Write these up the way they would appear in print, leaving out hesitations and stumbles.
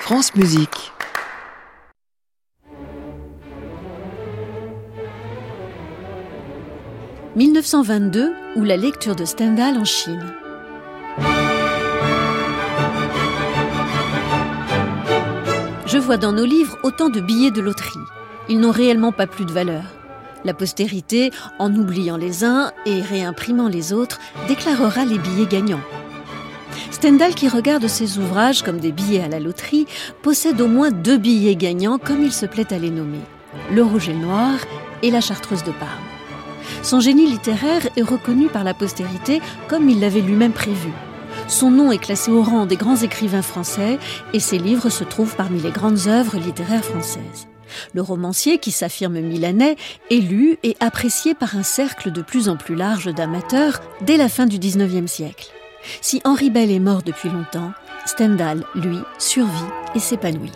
France Musique. « 1922 ou la lecture de Stendhal en Chine. Je vois dans nos livres autant de billets de loterie. Ils n'ont réellement pas plus de valeur. La postérité, en oubliant les uns et réimprimant les autres, déclarera les billets gagnants. Stendhal, qui regarde ses ouvrages comme des billets à la loterie, possède au moins 2 billets gagnants comme il se plaît à les nommer, Le Rouge et le Noir et La Chartreuse de Parme. Son génie littéraire est reconnu par la postérité comme il l'avait lui-même prévu. Son nom est classé au rang des grands écrivains français et ses livres se trouvent parmi les grandes œuvres littéraires françaises. Le romancier, qui s'affirme milanais, est lu et apprécié par un cercle de plus en plus large d'amateurs dès la fin du XIXe siècle. Si Henri Bell est mort depuis longtemps, Stendhal, lui, survit et s'épanouit.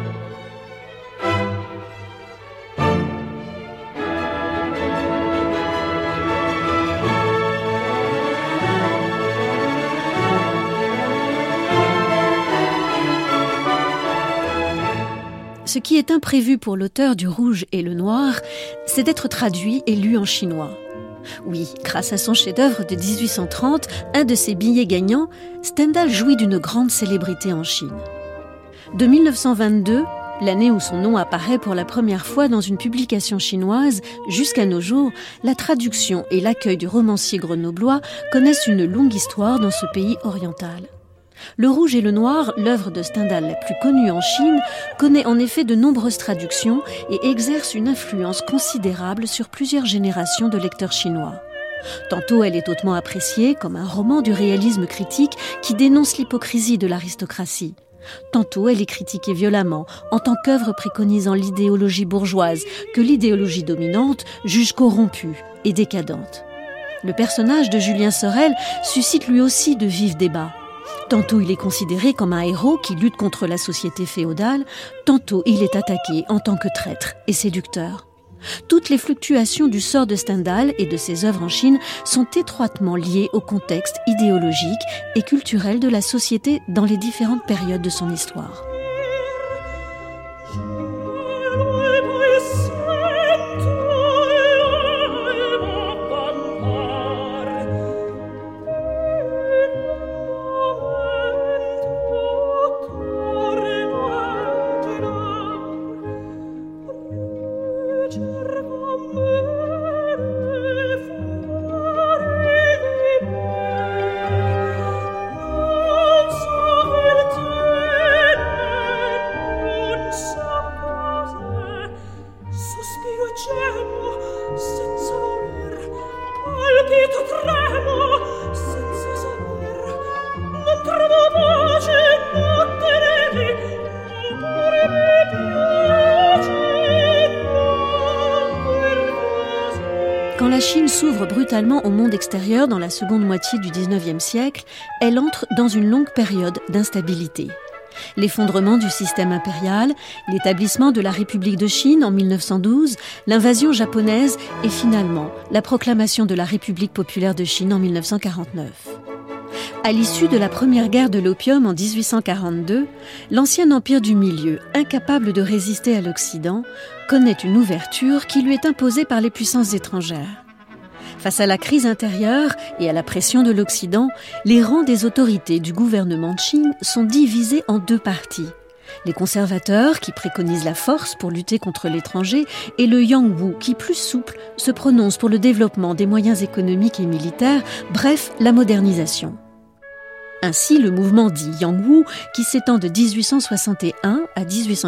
Ce qui est imprévu pour l'auteur du Rouge et le Noir, c'est d'être traduit et lu en chinois. Oui, grâce à son chef-d'œuvre de 1830, un de ses billets gagnants, Stendhal jouit d'une grande célébrité en Chine. De 1922, l'année où son nom apparaît pour la première fois dans une publication chinoise, jusqu'à nos jours, la traduction et l'accueil du romancier grenoblois connaissent une longue histoire dans ce pays oriental. Le Rouge et le Noir, l'œuvre de Stendhal la plus connue en Chine, connaît en effet de nombreuses traductions et exerce une influence considérable sur plusieurs générations de lecteurs chinois. Tantôt elle est hautement appréciée comme un roman du réalisme critique qui dénonce l'hypocrisie de l'aristocratie. Tantôt elle est critiquée violemment en tant qu'œuvre préconisant l'idéologie bourgeoise que l'idéologie dominante juge corrompue et décadente. Le personnage de Julien Sorel suscite lui aussi de vifs débats. Tantôt il est considéré comme un héros qui lutte contre la société féodale, tantôt il est attaqué en tant que traître et séducteur. Toutes les fluctuations du sort de Stendhal et de ses œuvres en Chine sont étroitement liées au contexte idéologique et culturel de la société dans les différentes périodes de son histoire. Quand la Chine s'ouvre brutalement au monde extérieur dans la seconde moitié du XIXe siècle, elle entre dans une longue période d'instabilité. L'effondrement du système impérial, l'établissement de la République de Chine en 1912, l'invasion japonaise et finalement la proclamation de la République populaire de Chine en 1949. À l'issue de la première guerre de l'opium en 1842, l'ancien empire du milieu, incapable de résister à l'Occident, connaît une ouverture qui lui est imposée par les puissances étrangères. Face à la crise intérieure et à la pression de l'Occident, les rangs des autorités du gouvernement de Chine sont divisés en 2 parties. Les conservateurs, qui préconisent la force pour lutter contre l'étranger, et le Yangwu, qui, plus souple, se prononce pour le développement des moyens économiques et militaires, bref, la modernisation. Ainsi, le mouvement dit Yangwu, qui s'étend de 1861 à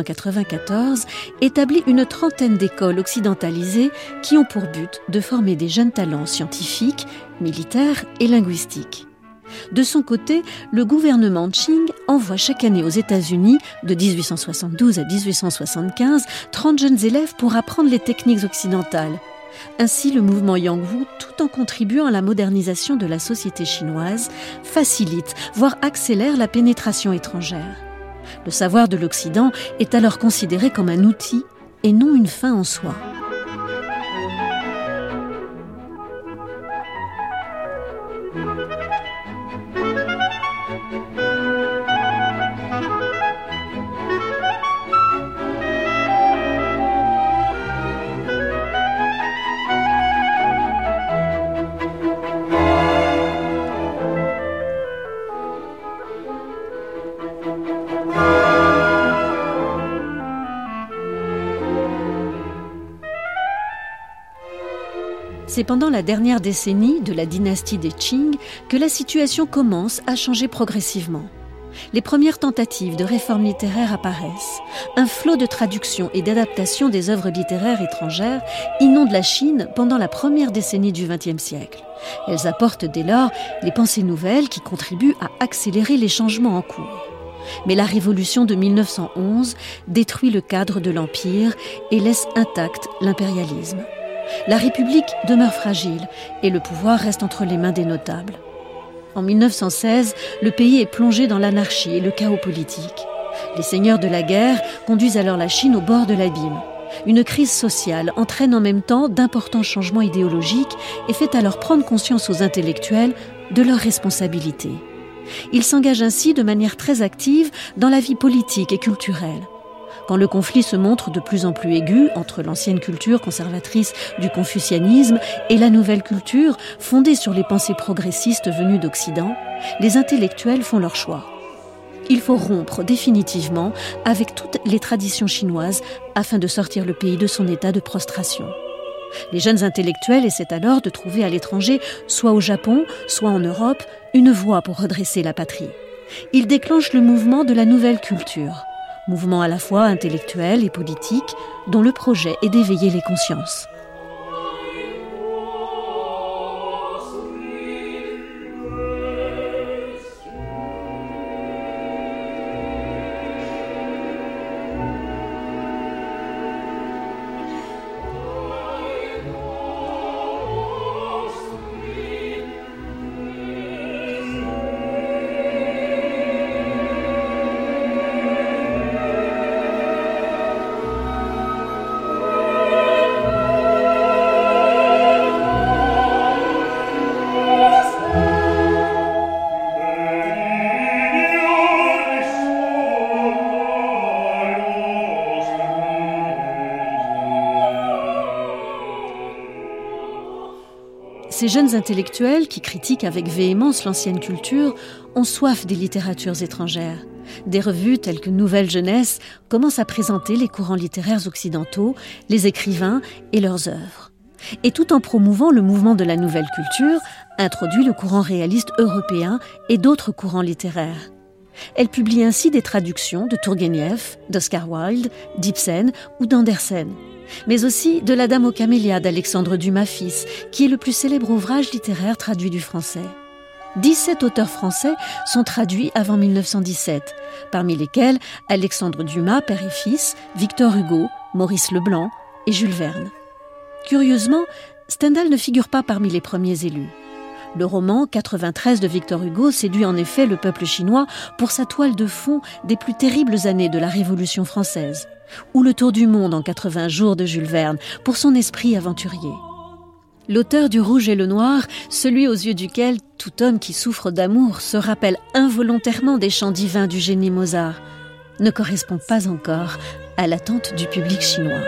1894, établit une trentaine d'écoles occidentalisées qui ont pour but de former des jeunes talents scientifiques, militaires et linguistiques. De son côté, le gouvernement de Qing envoie chaque année aux États-Unis, de 1872 à 1875, 30 jeunes élèves pour apprendre les techniques occidentales. Ainsi, le mouvement Yangwu, tout en contribuant à la modernisation de la société chinoise, facilite, voire accélère la pénétration étrangère. Le savoir de l'Occident est alors considéré comme un outil et non une fin en soi. C'est pendant la dernière décennie de la dynastie des Qing que la situation commence à changer progressivement. Les premières tentatives de réforme littéraire apparaissent. Un flot de traductions et d'adaptations des œuvres littéraires étrangères inonde la Chine pendant la première décennie du XXe siècle. Elles apportent dès lors les pensées nouvelles qui contribuent à accélérer les changements en cours. Mais la révolution de 1911 détruit le cadre de l'Empire et laisse intact l'impérialisme. La République demeure fragile et le pouvoir reste entre les mains des notables. En 1916, le pays est plongé dans l'anarchie et le chaos politique. Les seigneurs de la guerre conduisent alors la Chine au bord de l'abîme. Une crise sociale entraîne en même temps d'importants changements idéologiques et fait alors prendre conscience aux intellectuels de leurs responsabilités. Ils s'engagent ainsi de manière très active dans la vie politique et culturelle. Quand le conflit se montre de plus en plus aigu entre l'ancienne culture conservatrice du confucianisme et la nouvelle culture fondée sur les pensées progressistes venues d'Occident, les intellectuels font leur choix. Il faut rompre définitivement avec toutes les traditions chinoises afin de sortir le pays de son état de prostration. Les jeunes intellectuels essaient alors de trouver à l'étranger, soit au Japon, soit en Europe, une voie pour redresser la patrie. Ils déclenchent le mouvement de la nouvelle culture, mouvement à la fois intellectuel et politique, dont le projet est d'éveiller les consciences. Ces jeunes intellectuels qui critiquent avec véhémence l'ancienne culture ont soif des littératures étrangères. Des revues telles que Nouvelle Jeunesse commencent à présenter les courants littéraires occidentaux, les écrivains et leurs œuvres. Et tout en promouvant le mouvement de la nouvelle culture, introduit le courant réaliste européen et d'autres courants littéraires. Elle publie ainsi des traductions de Tourguenieff, d'Oscar Wilde, d'Ibsen ou d'Andersen, mais aussi de La Dame aux camélias d'Alexandre Dumas fils, qui est le plus célèbre ouvrage littéraire traduit du français. 17 auteurs français sont traduits avant 1917, parmi lesquels Alexandre Dumas, père et fils, Victor Hugo, Maurice Leblanc et Jules Verne. Curieusement, Stendhal ne figure pas parmi les premiers élus. Le roman 93 de Victor Hugo séduit en effet le peuple chinois pour sa toile de fond des plus terribles années de la Révolution française, ou Le Tour du monde en 80 jours de Jules Verne pour son esprit aventurier. L'auteur du Rouge et le Noir, celui aux yeux duquel tout homme qui souffre d'amour se rappelle involontairement des chants divins du génie Mozart, ne correspond pas encore à l'attente du public chinois.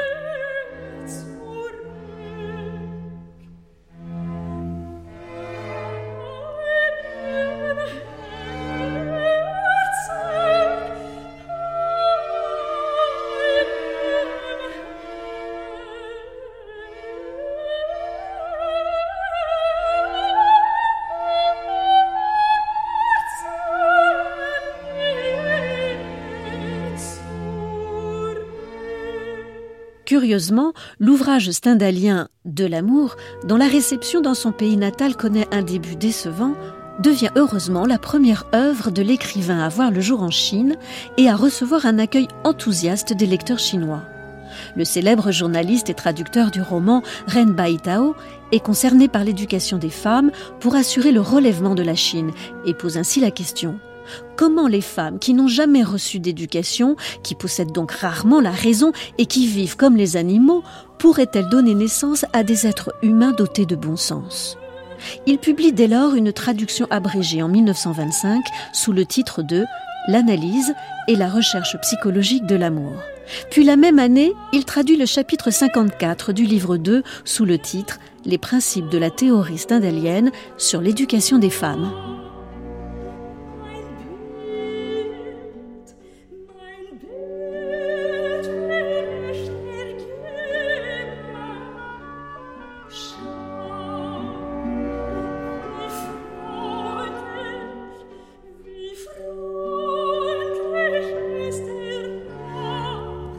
Curieusement, l'ouvrage stendhalien « De l'amour », dont la réception dans son pays natal connaît un début décevant, devient heureusement la première œuvre de l'écrivain à voir le jour en Chine et à recevoir un accueil enthousiaste des lecteurs chinois. Le célèbre journaliste et traducteur du roman Ren Baitao est concerné par l'éducation des femmes pour assurer le relèvement de la Chine et pose ainsi la question: comment les femmes qui n'ont jamais reçu d'éducation, qui possèdent donc rarement la raison et qui vivent comme les animaux, pourraient-elles donner naissance à des êtres humains dotés de bon sens ? Il publie dès lors une traduction abrégée en 1925 sous le titre de « L'analyse et la recherche psychologique de l'amour ». Puis la même année, il traduit le chapitre 54 du livre 2 sous le titre « Les principes de la théorie stendhalienne sur l'éducation des femmes ».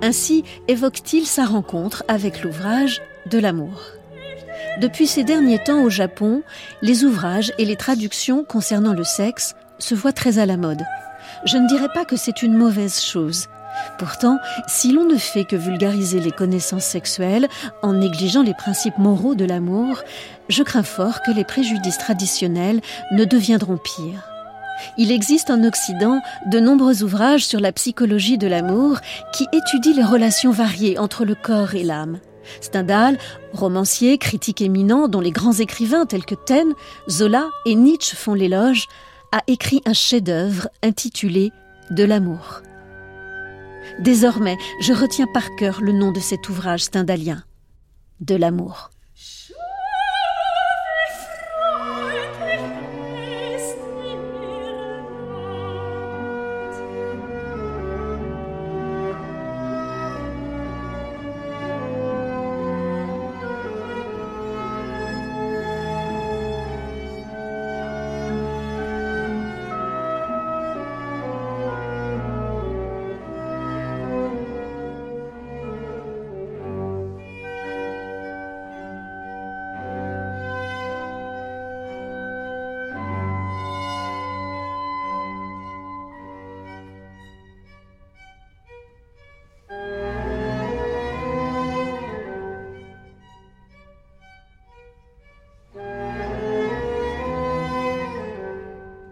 Ainsi évoque-t-il sa rencontre avec l'ouvrage de l'amour. Depuis ces derniers temps au Japon, les ouvrages et les traductions concernant le sexe se voient très à la mode. Je ne dirais pas que c'est une mauvaise chose. Pourtant, si l'on ne fait que vulgariser les connaissances sexuelles en négligeant les principes moraux de l'amour, je crains fort que les préjudices traditionnels ne deviendront pires. Il existe en Occident de nombreux ouvrages sur la psychologie de l'amour qui étudient les relations variées entre le corps et l'âme. Stendhal, romancier, critique éminent dont les grands écrivains tels que Taine, Zola et Nietzsche font l'éloge, a écrit un chef-d'œuvre intitulé « De l'amour ». Désormais, je retiens par cœur le nom de cet ouvrage stendhalien, « De l'amour ».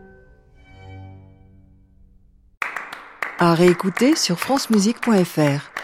À réécouter sur francemusique.fr.